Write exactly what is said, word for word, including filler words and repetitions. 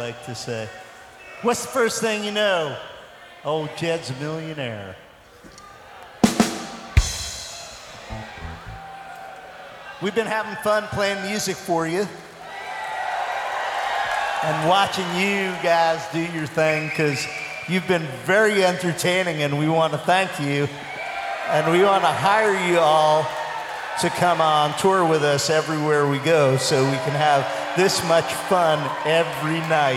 like to say. What's the first thing you know? Old Jed's a millionaire. We've been having fun playing music for you and watching you guys do your thing, because you've been very entertaining, and we want to thank you. And we want to hire you all to come on tour with us everywhere we go so we can have this much fun every night.